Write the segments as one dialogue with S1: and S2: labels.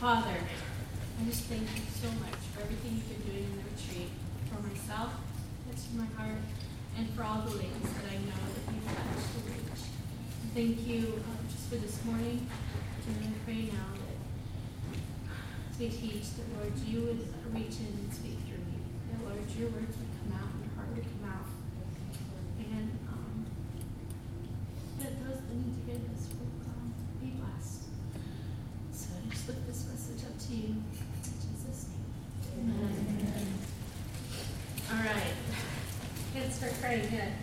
S1: Father, I just thank you so much for everything you've been doing in the retreat, for myself, that's in my heart, and for all the ladies that I know that you've touched to reach. Thank you just for this morning, and I pray now that as we teach, that Lord, you would reach in and speak through me, that Lord, your words would come out, and your heart would come out, and that those that need to hear this will be blessed. So I just lift this message up to you. In Jesus' name. Amen. All right. Can't start crying yet.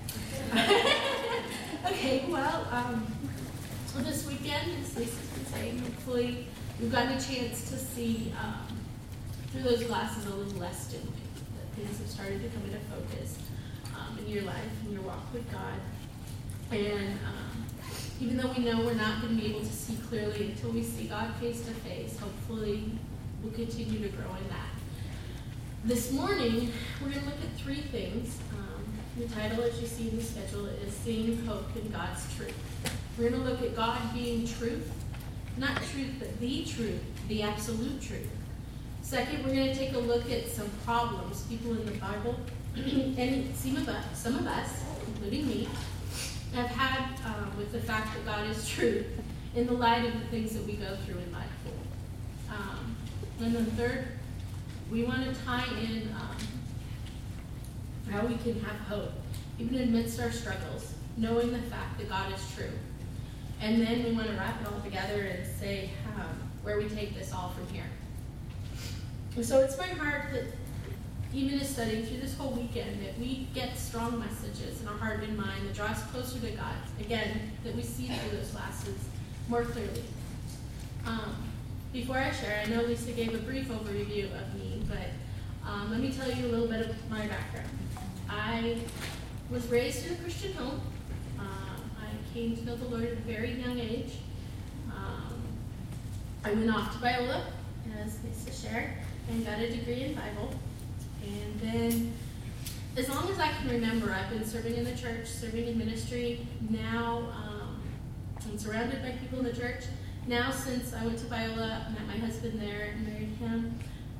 S1: Okay, well, this weekend, as Lisa's been saying, hopefully we've gotten a chance to see through those glasses a little less dimly. That things have started to come into focus in your life, in your walk with God. And even though we know we're not going to be able to see clearly until we see God face to face, hopefully we'll continue to grow in that. This morning, we're going to look at three things. The title, as you see in the schedule, is Seeing Hope in God's Truth. We're going to look at God being truth, not truth, but the truth, the absolute truth. Second, we're going to take a look at some problems people in the Bible, and some of us, including me, have had with the fact that God is truth in the light of the things that we go through in life. And then third, we want to tie in how we can have hope, even amidst our struggles, knowing the fact that God is true. And then we want to wrap it all together and say where we take this all from here. And so it's my heart that even as studying through this whole weekend, that we get strong messages in our heart and mind that draw us closer to God. Again, that we see through those glasses more clearly. Before I share, I know Lisa gave a brief overview of me, but let me tell you a little bit of my background. I was raised in a Christian home. I came to know the Lord at a very young age. I went off to Biola, as Lisa shared, and got a degree in Bible. And then, as long as I can remember, I've been serving in the church, serving in ministry. Now, I'm surrounded by people in the church. Now, since I went to Biola, met my husband there and married him,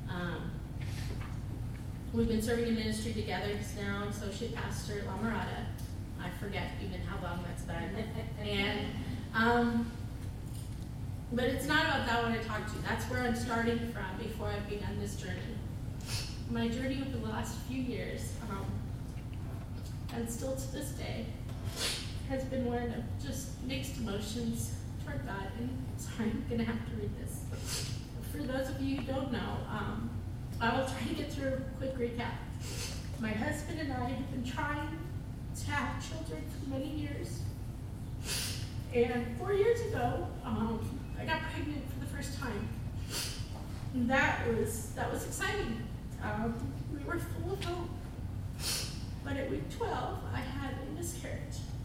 S1: we've been serving in ministry together. He's now associate pastor at La Mirada. I forget even how long that's been. And, but it's not about that one I talked to. That's where I'm starting from before I've begun this journey. My journey over the last few years, and still to this day, has been one of just mixed emotions toward God. And sorry, I'm going to have to read this. For those of you who don't know, I will try to get through a quick recap. My husband and I have been trying to have children for many years. And 4 years ago, I got pregnant for the first time. And that was exciting. We were full of hope. But at week 12, I had a miscarriage.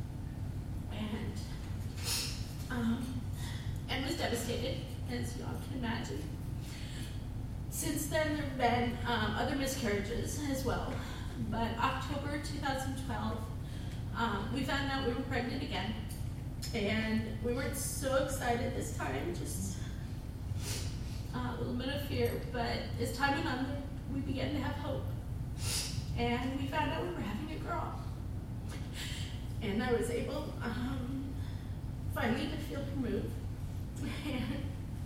S1: And was devastated, as you all can imagine. Since then, there have been other miscarriages as well. But October 2012, we found out we were pregnant again. And we weren't so excited this time, just a little bit of fear. But as time went on, we began to have hope. And we found out we were having a girl. And I was able finally to feel her move. And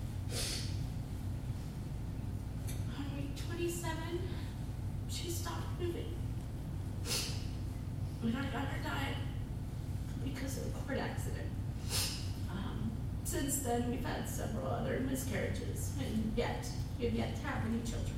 S1: on week 27, she stopped moving. And our daughter died because of a cord accident. Since then, we've had several other miscarriages, and we have yet to have any children.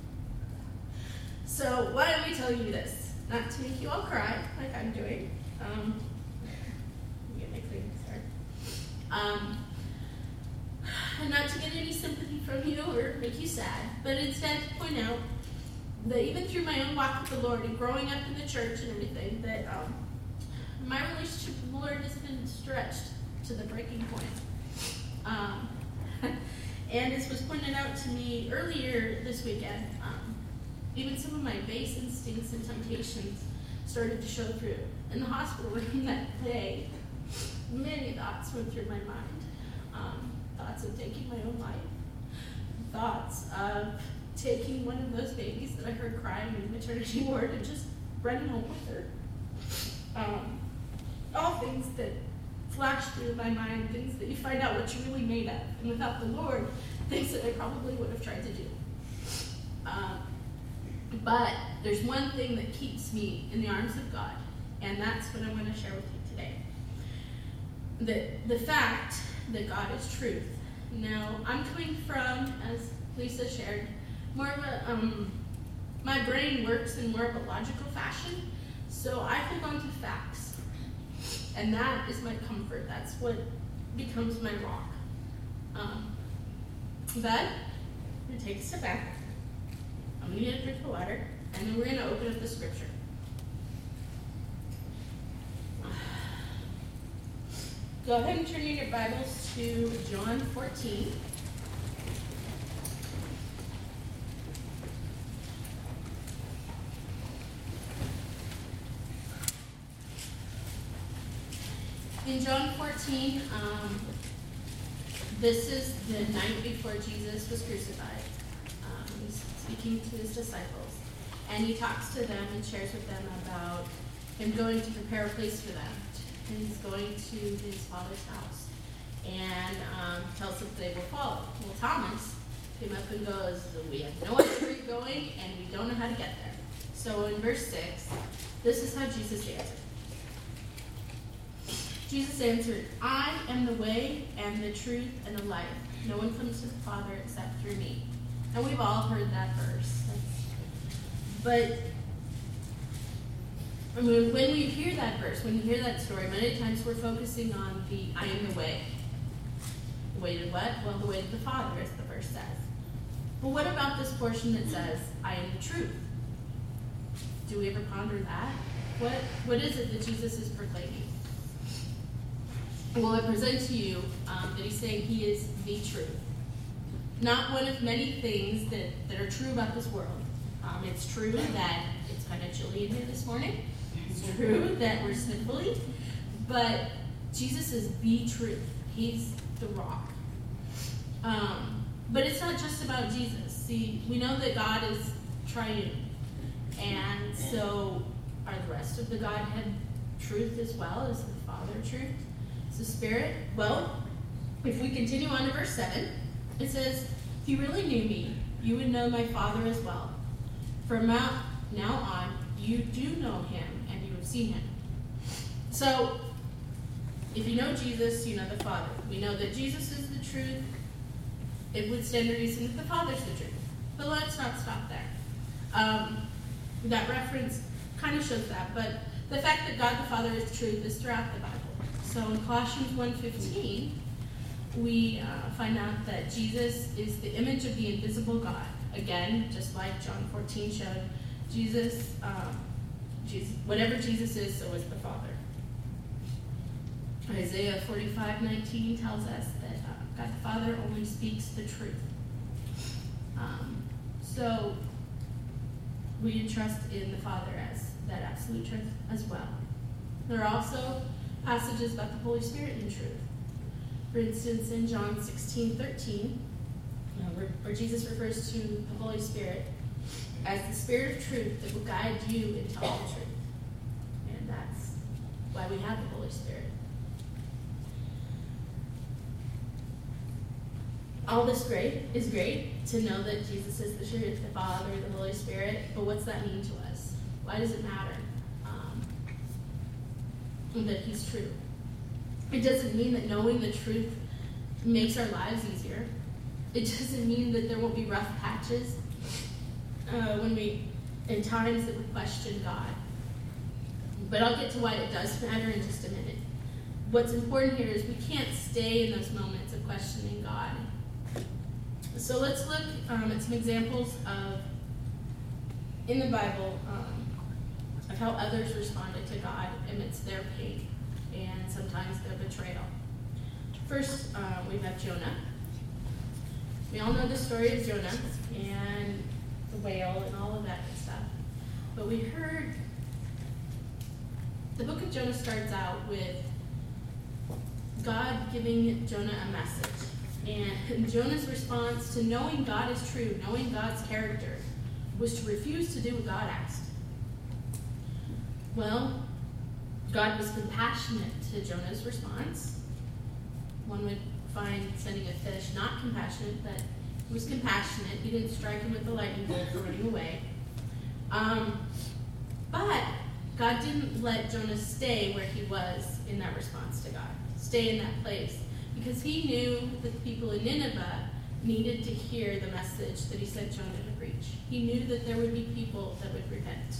S1: So why don't we tell you this? Not to make you all cry, like I'm doing. Let me get my cleaning started. And not to get any sympathy from you or make you sad, but instead to point out that even through my own walk with the Lord and growing up in the church and everything, that my relationship with the Lord has been stretched to the breaking point. And as was pointed out to me earlier this weekend, even some of my base instincts and temptations started to show through. In the hospital room that day, many thoughts went through my mind. Thoughts of taking my own life, thoughts of taking one of those babies that I heard crying in the maternity ward and just running home with her. All things that flash through my mind, things that you find out what you're really made of. And without the Lord, things that I probably would have tried to do. But there's one thing that keeps me in the arms of God, and that's what I want to share with you today. The fact that God is truth. Now, I'm coming from, as Lisa shared, more of a, my brain works in more of a logical fashion, so I hold on to facts. And that is my comfort. That's what becomes my rock. But I'm going to take a step back. I'm going to get a drink of water, and then we're going to open up the scripture. Go ahead and turn in your Bibles to John 14. In John 14, this is the night before Jesus was crucified. He's speaking to his disciples, and he talks to them and shares with them about him going to prepare a place for them. And he's going to his Father's house, and tells them they will follow. Well, Thomas came up and goes, we have no idea where you're going, and we don't know how to get there. So in verse 6, this is how Jesus answered. Jesus answered, I am the way and the truth and the life. No one comes to the Father except through me. And we've all heard that verse. But I mean, when we hear that verse, when you hear that story, many times we're focusing on the I am the way. The way to what? Well, the way to the Father, as the verse says. But what about this portion that says, I am the truth? Do we ever ponder that? What is it that Jesus is proclaiming? Well, I present to you that he's saying he is the truth. Not one of many things that are true about this world. It's true that it's kind of chilly in here this morning. It's true that we're sniffly. But Jesus is the truth. He's the rock. But it's not just about Jesus. See, we know that God is triune. And so are the rest of the Godhead truth as well? Is the Father truth? Is the Spirit? Well, if we continue on to verse 7, it says, if you really knew me, you would know my Father as well. From now on, you do know him, and you have seen him. So, if you know Jesus, you know the Father. We know that Jesus is the truth. It would stand to reason that the Father's the truth. But let's not stop there. That reference kind of shows that, but the fact that God the Father is truth is throughout the Bible. So in Colossians 1:15, we find out that Jesus is the image of the invisible God. Again, just like John 14 showed, Jesus, whatever Jesus is, so is the Father. Isaiah 45:19 tells us that God the Father only speaks the truth. So we trust in the Father as that absolute truth as well. There are also passages about the Holy Spirit in truth. For instance, in John 16:13, where Jesus refers to the Holy Spirit as the Spirit of truth that will guide you into all the truth. And that's why we have the Holy Spirit. All this is great to know that Jesus is the truth, the Father, the Holy Spirit, but what's that mean to us? Why does it matter that he's true? It doesn't mean that knowing the truth makes our lives easier. It doesn't mean that there won't be rough patches in times that we question God. But I'll get to why it does matter in just a minute. What's important here is we can't stay in those moments of questioning God. So let's look at some examples in the Bible of how others responded to God amidst their pain and sometimes their betrayal. First, we have Jonah. We all know the story of Jonah and the whale and all of that good stuff. But we heard the book of Jonah starts out with God giving Jonah a message. And Jonah's response to knowing God is true, knowing God's character, was to refuse to do what God asked. Well, God was compassionate to Jonah's response. One would find sending a fish not compassionate, but he was compassionate. He didn't strike him with the lightning bolt for running away. But God didn't let Jonah stay where he was in that response to God, stay in that place, because he knew that the people in Nineveh needed to hear the message that he sent Jonah to preach. He knew that there would be people that would repent.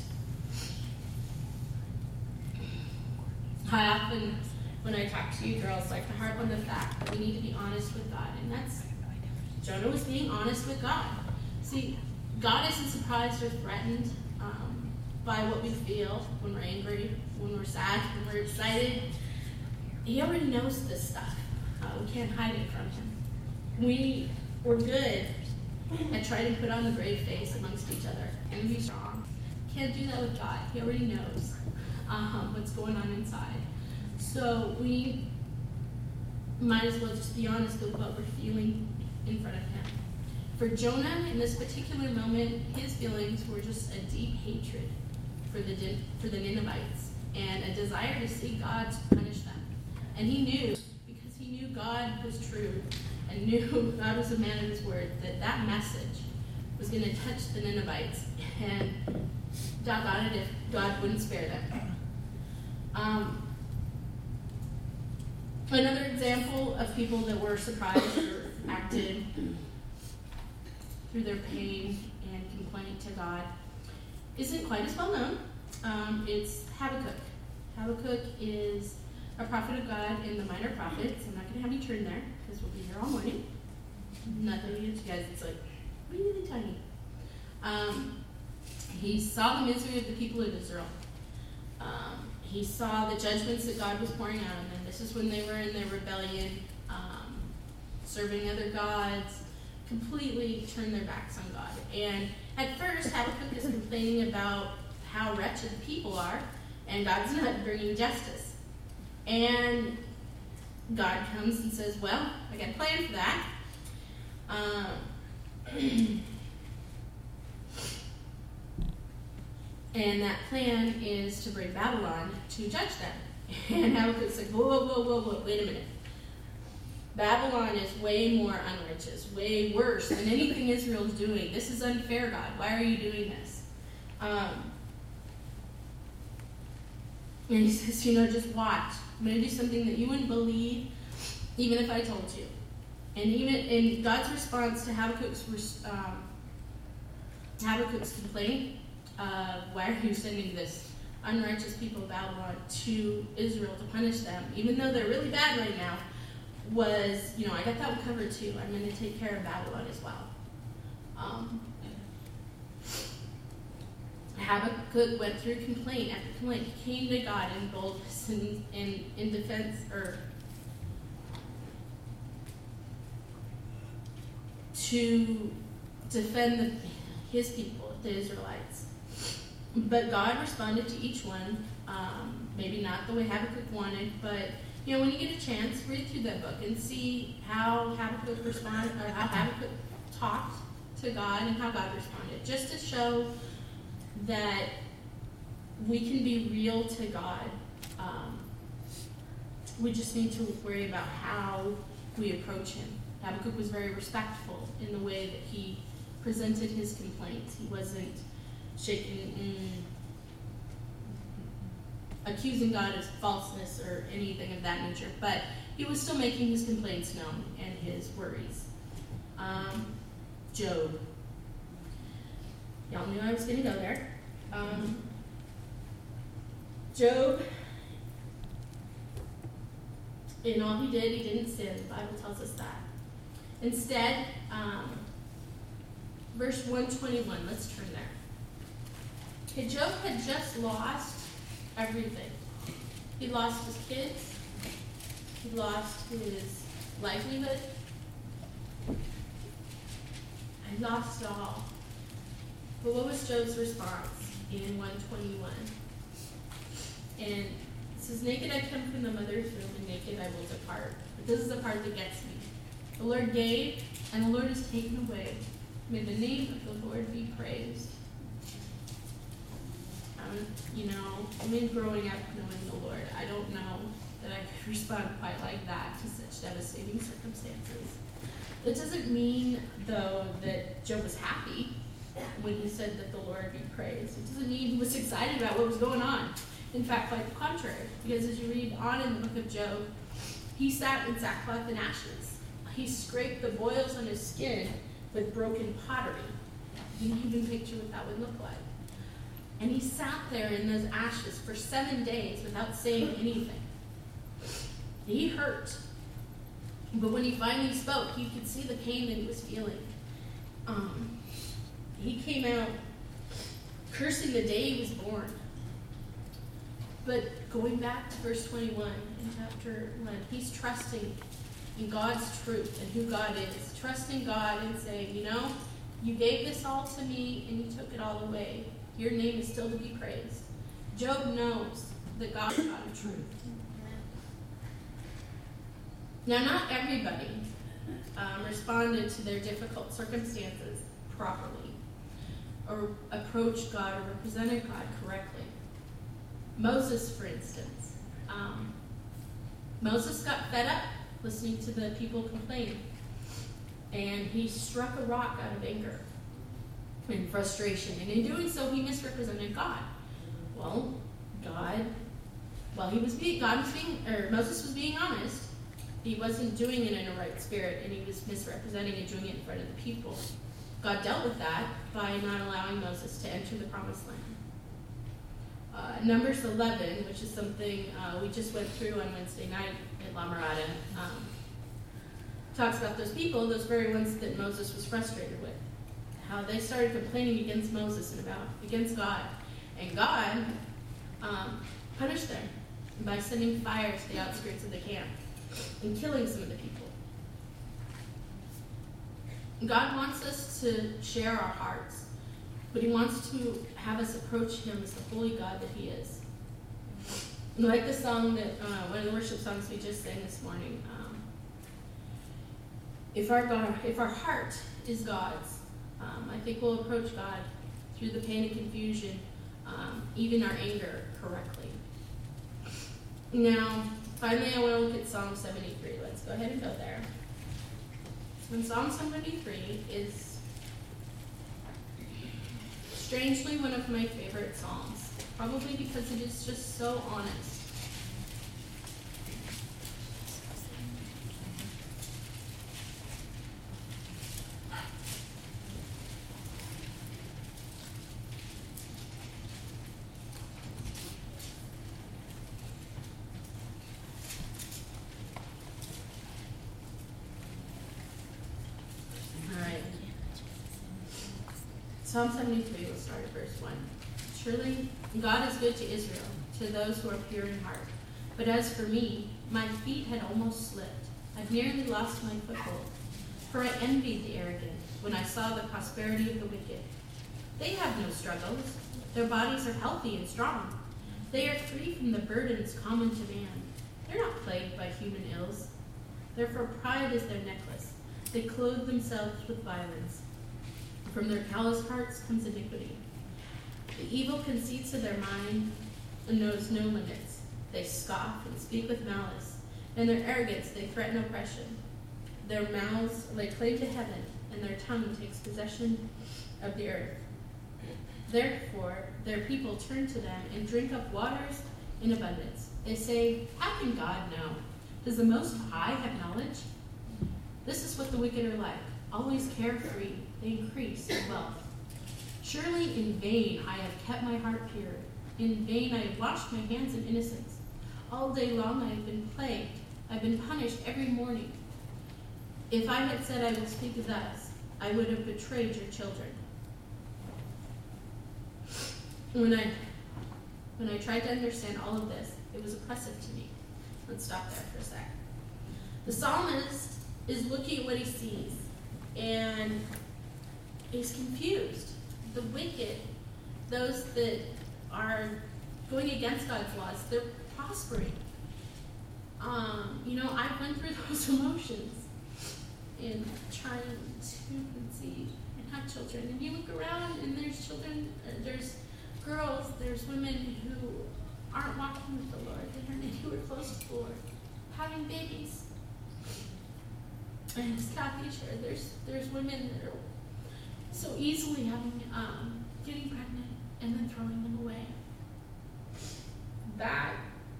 S1: I often, when I talk to you girls, like to harp on the fact that we need to be honest with God, and that's, Jonah was being honest with God. See, God isn't surprised or threatened by what we feel when we're angry, when we're sad, when we're excited. He already knows this stuff. We can't hide it from him. We're good at trying to put on the brave face amongst each other and be strong. Can't do that with God. He already knows what's going on inside. So we might as well just be honest with what we're feeling in front of him. For Jonah, in this particular moment, his feelings were just a deep hatred for the Ninevites and a desire to see God punish them. And he knew, because he knew God was true and knew God was a man of his word, that message was going to touch the Ninevites, and doggone it if God wouldn't spare them. Another example of people that were surprised or acted through their pain and complaint to God isn't quite as well known. It's Habakkuk. Habakkuk is a prophet of God in the Minor Prophets. I'm not going to have you turn there because we'll be here all morning. Nothing against you guys. It's like really tiny. He saw the misery of the people of Israel. He saw the judgments that God was pouring out on them. This is when they were in their rebellion, serving other gods, completely turned their backs on God. And at first, Habakkuk is complaining about how wretched the people are, and God's not bringing justice. And God comes and says, well, I got a plan for that. And that plan is to bring Babylon to judge them. And Habakkuk's like, whoa, wait a minute. Babylon is way more unrighteous, way worse than anything Israel's doing. This is unfair, God. Why are you doing this? And he says, just watch. I'm going to do something that you wouldn't believe, even if I told you. And even in God's response to Habakkuk's complaint, why are you sending this unrighteous people of Babylon to Israel to punish them, even though they're really bad right now, was, I got that one covered too. I'm going to take care of Babylon as well. Habakkuk went through complaint after complaint. He came to God in boldness and in defense, or to defend his people, the Israelites. But God responded to each one, maybe not the way Habakkuk wanted, but when you get a chance, read through that book and see how Habakkuk responded, or how Habakkuk talked to God and how God responded, just to show that we can be real to God. We just need to worry about how we approach him. Habakkuk was very respectful in the way that he presented his complaints. He wasn't shaking, accusing God of falseness or anything of that nature, but he was still making his complaints known and his worries. Job. Y'all knew I was going to go there. Job, in all he did, he didn't sin. The Bible tells us that. Instead, verse 121, let's turn there. Okay, Job had just lost everything. He lost his kids. He lost his livelihood. He lost it all. But what was Job's response in 121? And it says, naked I come from the mother's womb, and naked I will depart. But this is the part that gets me. The Lord gave, and the Lord has taken away. May the name of the Lord be praised. I mean, growing up knowing the Lord, I don't know that I could respond quite like that to such devastating circumstances. That doesn't mean, though, that Job was happy when he said that the Lord be praised. It doesn't mean he was excited about what was going on. In fact, quite the contrary, because as you read on in the book of Job, he sat in sackcloth and ashes. He scraped the boils on his skin with broken pottery. You can even picture what that would look like. And he sat there in those ashes for 7 days without saying anything. He hurt. But when he finally spoke, you could see the pain that he was feeling. He came out cursing the day he was born. But going back to verse 21 in chapter 1, he's trusting in God's truth and who God is. Trusting God and saying, you gave this all to me and you took it all away. Your name is still to be praised. Job knows that God is God of truth. Now, not everybody responded to their difficult circumstances properly or approached God or represented God correctly. Moses, for instance. Moses got fed up listening to the people complain, and he struck a rock out of anger and frustration, and in doing so, he misrepresented God. Moses was being honest. He wasn't doing it in a right spirit, and he was misrepresenting and doing it in front of the people. God dealt with that by not allowing Moses to enter the promised land. Numbers 11, which is something we just went through on Wednesday night at La Mirada, talks about those people, those very ones that Moses was frustrated with. How they started complaining against Moses and against God. And God punished them by sending fire to the outskirts of the camp and killing some of the people. God wants us to share our hearts, but he wants to have us approach him as the holy God that he is. Like the song that, one of the worship songs we just sang this morning, if our heart is God's, I think we'll approach God through the pain and confusion, even our anger, correctly. Now, finally, I want to look at Psalm 73. Let's go ahead and go there. And Psalm 73 is strangely one of my favorite psalms, probably because it is just so honest. Psalm 73, we'll start at verse 1. Surely God is good to Israel, to those who are pure in heart. But as for me, my feet had almost slipped. I've nearly lost my foothold. For I envied the arrogant when I saw the prosperity of the wicked. They have no struggles. Their bodies are healthy and strong. They are free from the burdens common to man. They're not plagued by human ills. Therefore pride is their necklace. They clothe themselves with violence. From their callous hearts comes iniquity. The evil conceits of their mind knows no limits. They scoff and speak with malice. In their arrogance they threaten oppression. Their mouths lay claim to heaven, and their tongue takes possession of the earth. Therefore their people turn to them and drink up waters in abundance. They say, how can God know? Does the Most High have knowledge? This is what the wicked are like, always carefree. They increase in wealth. Surely in vain I have kept my heart pure. In vain I have washed my hands in innocence. All day long I have been plagued. I've been punished every morning. If I had said I will speak thus, I would have betrayed your children. When I tried to understand all of this, it was oppressive to me. Let's stop there for a sec. The psalmist is looking at what he sees, and he's confused. The wicked, those that are going against God's laws, they're prospering. I went through those emotions. to conceive and have children. And you look around and there's children, there's girls, there's women who aren't walking with the Lord, that aren't anywhere close to the Lord, having babies. And as Kathy shared, there's women that are so easily getting pregnant and then throwing them away. That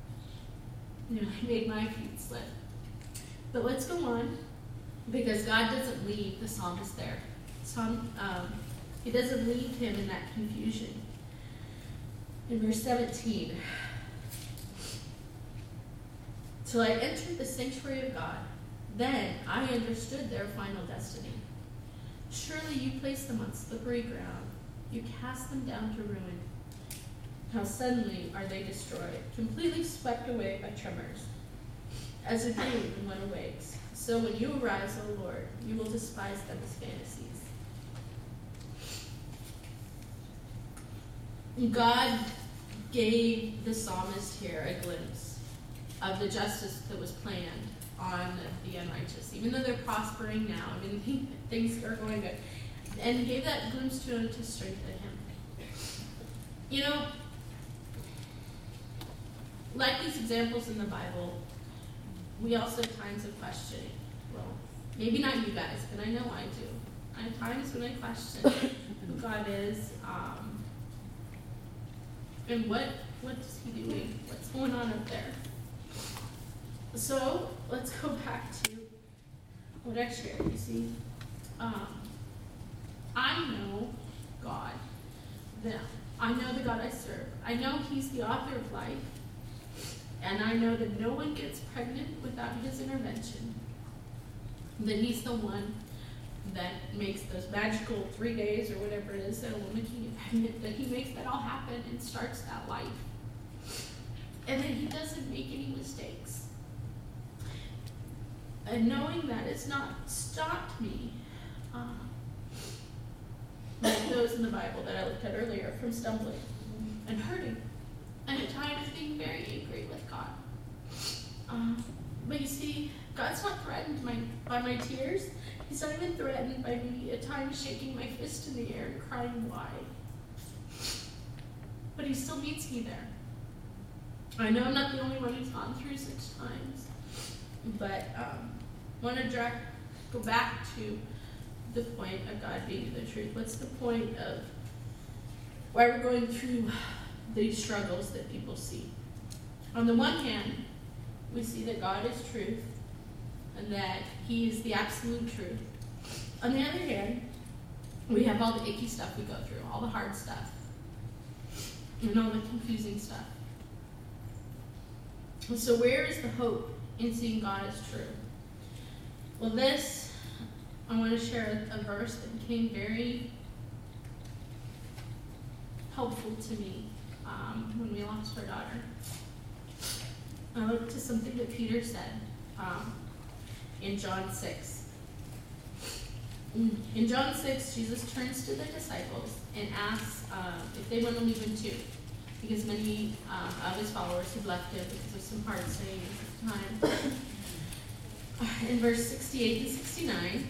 S1: made my feet slip. But let's go on, because God doesn't leave the psalmist there. He doesn't leave him in that confusion. In verse 17, till I entered the sanctuary of God, then I understood their final destiny. Surely you place them on slippery ground. You cast them down to ruin. How suddenly are they destroyed, completely swept away by tremors. As a dream when one awakes, so when you arise, O Lord, you will despise them as fantasies. God gave the psalmist here a glimpse of the justice that was planned on the unrighteous, even though they're prospering now. I mean, things are going good. And he gave that glimpse to him to strengthen him. Like these examples in the Bible, we also have times of questioning. Well, maybe not you guys, but I know I do. I have times when I question who God is, and what is he doing? What's going on up there? So let's go back to what I shared. You see, I know God. I know the God I serve. I know he's the author of life. And I know that no one gets pregnant without his intervention. That he's the one that makes those magical 3 days or whatever it is that a woman can get pregnant, that he makes that all happen and starts that life. And that he doesn't make any mistakes. And knowing that, it's not stopped me, like those in the Bible that I looked at earlier, from stumbling and hurting. And at times being very angry with God. But you see, God's not threatened by my tears. He's not even threatened by me at times shaking my fist in the air and crying, why? But he still meets me there. I know I'm not the only one who's gone through such times. But I want to go back to the point of God being the truth. What's the point of why we're going through these struggles that people see? On the one hand, we see that God is truth and that he is the absolute truth. On the other hand, we have all the icky stuff we go through, all the hard stuff, and all the confusing stuff. And so where is the hope in seeing God as true? Well, I want to share a verse that became very helpful to me when we lost our daughter. I looked to something that Peter said in John 6. In John 6, Jesus turns to the disciples and asks if they want to leave him too, because many of his followers had left him because of some hard sayings at the time. In verse 68 and 69,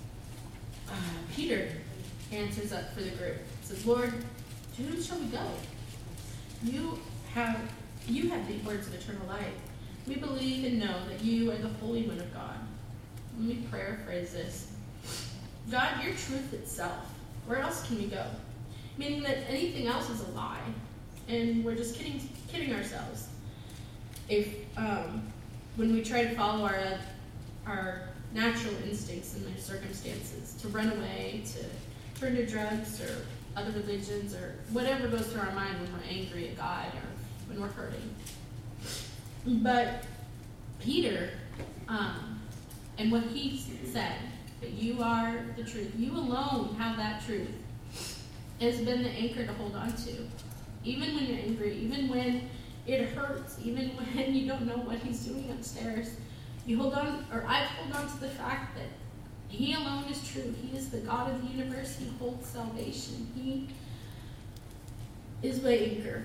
S1: Peter answers up for the group. He says, Lord, to whom shall we go? You have the words of eternal life. We believe and know that you are the Holy One of God. Let me paraphrase this. God, you're truth itself. Where else can we go? Meaning that anything else is a lie, and we're just kidding ourselves. If when we try to follow our natural instincts in those circumstances, to run away, to turn to drugs or other religions or whatever goes through our mind when we're angry at God or when we're hurting. But Peter, and what he said, that you are the truth, you alone have that truth, has been the anchor to hold on to. Even when you're angry, even when it hurts, even when you don't know what he's doing upstairs, you hold on, or I hold on to the fact that he alone is true. He is the God of the universe. He holds salvation. He is my anchor.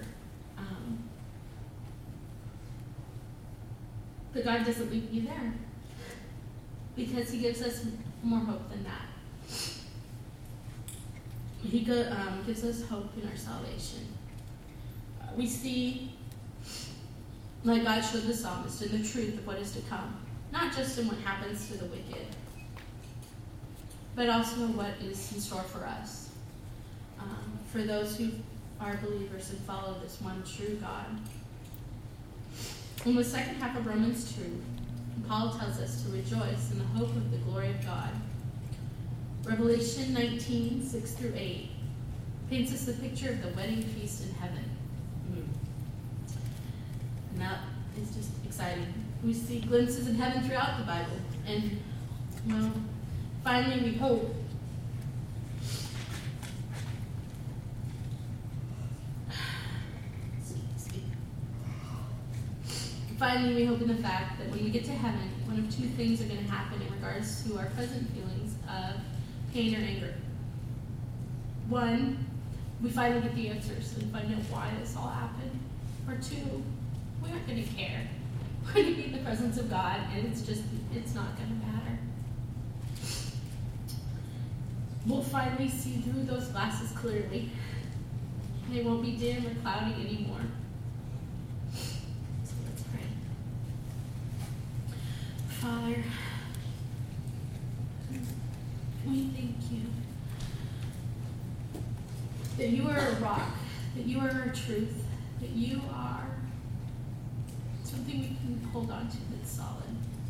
S1: But God doesn't leave you there, because he gives us more hope than that. He gives us hope in our salvation. We see, like God showed the psalmist, in the truth of what is to come, not just in what happens to the wicked, but also what is in store for us, for those who are believers and follow this one true God. In the second half of Romans 2, Paul tells us to rejoice in the hope of the glory of God. Revelation 19, 6 through 8 paints us the picture of the wedding feast in heaven. And that is just exciting. We see glimpses of heaven throughout the Bible. And, well, finally we hope. Finally, we hope in the fact that when we get to heaven, one of two things are going to happen in regards to our present feelings of pain or anger. One, we finally get the answers and find out why this all happened. Or two, we aren't going to care. We're going to be in the presence of God, and it's not going to matter. We'll finally see through those glasses clearly. They won't be dim or cloudy anymore. So let's pray. Father, we thank you that you are a rock, that you are our truth, that you are something we can hold on to that's solid.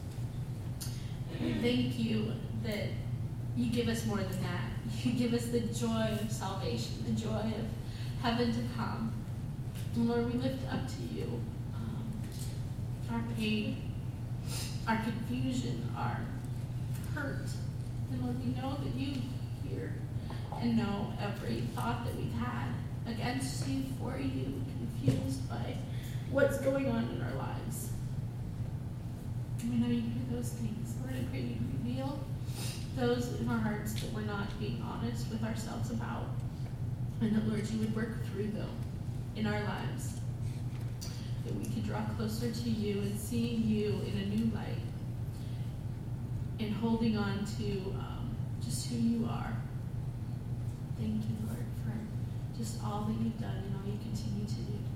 S1: We thank you that you give us more than that. You give us the joy of salvation, the joy of heaven to come. And Lord, we lift up to you our pain, our confusion, our hurt. And Lord, we know that you hear and know every thought that we've had against you, for you, confused by what's going on in our lives. And we know you hear those things. Lord, I pray you reveal those in our hearts that we're not being honest with ourselves about. And that, Lord, you would work through them in our lives. That we could draw closer to you and seeing you in a new light. And holding on to just who you are. Thank you, Lord, for just all that you've done and all you continue to do.